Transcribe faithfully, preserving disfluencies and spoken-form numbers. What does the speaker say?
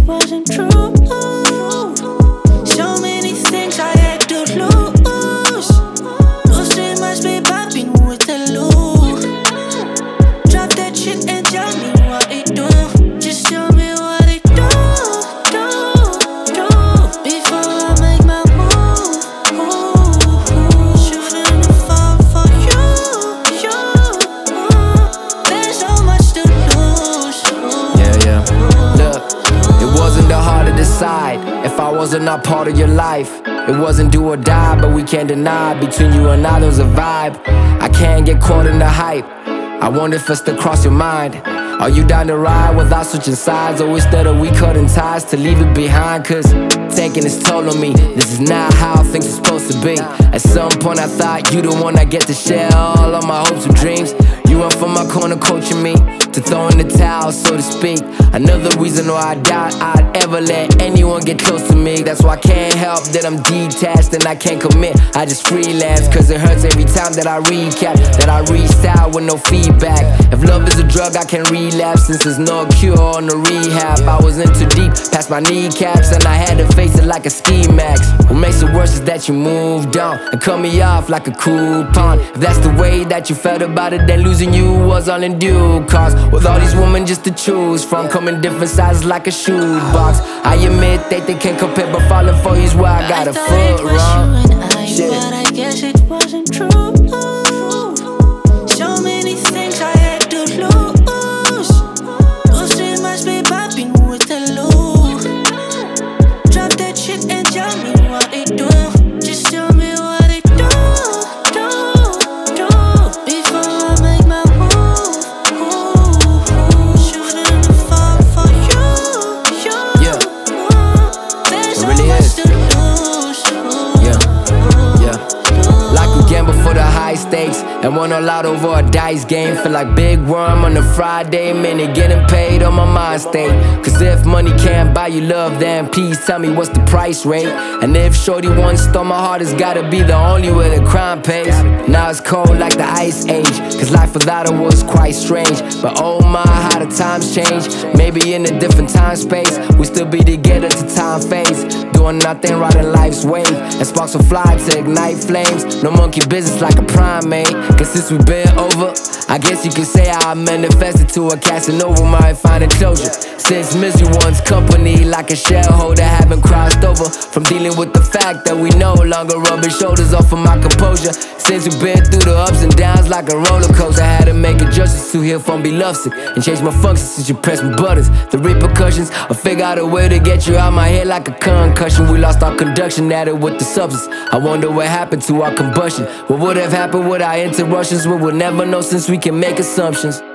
wasn't true. So many things I had to lose. Losing must be popping with the loot. Drop that shit and tell me what it do. Just tell me what it do, do, do. Before I make my move, move. Shouldn't fall for you, you. There's so much to lose. Yeah, yeah. Look, it wasn't that hard to decide if I wasn't a part of your life. It wasn't do or die, but we can't deny between you and I there's a vibe. I can't get caught in the hype. I wonder if it's to cross your mind. Are you down to ride without switching sides? Or instead of we cutting ties to leave it behind? Cause taking its toll on me. This is not how things are supposed to be. At some point I thought you the one I get to share all of my hopes and dreams. You went from my corner coaching me to throwing the towel, so to speak. Another reason why I doubt I'd ever let anyone get close to me. That's why I can't help that I'm detached and I can't commit. I just freelance cause it hurts every time that I recap, that I restyle with no feedback. If love is a drug I can relapse since there's no cure or no rehab. I was in too deep past my kneecaps and I had to face it like a ski max. What makes it worse is that you moved on and cut me off like a coupon. If that's the way that you felt about it, then losing you was all in due cause. With all these women just to choose from, coming different sizes like a shoebox. I admit that they can't compare, but falling for you's where I got a foot wrong. Shit. But I guess it wasn't true. So many things I had to lose. Losing must be popping with the loot. Drop that shit and tell me what it do. Just tell me what it do, do, do. Before I make my move, move. Shouldn't fall for you, you. Yeah. There's It so really much is. to lose. Yeah, yeah. Like we gamble for the high stakes and won a lot over a dice game. Feel like Big Worm on a Friday, man, they getting paid on my mind state. Cause if money can't buy you love, then please tell me what's the price rate. And if shorty once stole my heart, it's gotta be the only way the crime pays. Now it's cold like the ice age, cause life without her was quite strange. But oh my, how the times change. Maybe in a different time space we still be together till time fades. Doing nothing, riding life's wave, and sparks will fly to ignite flames. No monkey business like a primate. Cause since we've been over, I guess you could say I manifested to a Casanova, might find a closure. Since miss you one's company like a shareholder, haven't crossed over from dealing with the fact that we no longer rubbing shoulders off of my composure. Since we've been through the ups and downs like a roller coaster, I had to make adjustments to heal from be lovesick and change my functions since you pressed my buttons. The repercussions, I figure out a way to get you out my head like a concussion. We lost our conduction, added with the substance. I wonder what happened to our combustion. What would have happened with our interruptions? We will never know since we can make assumptions.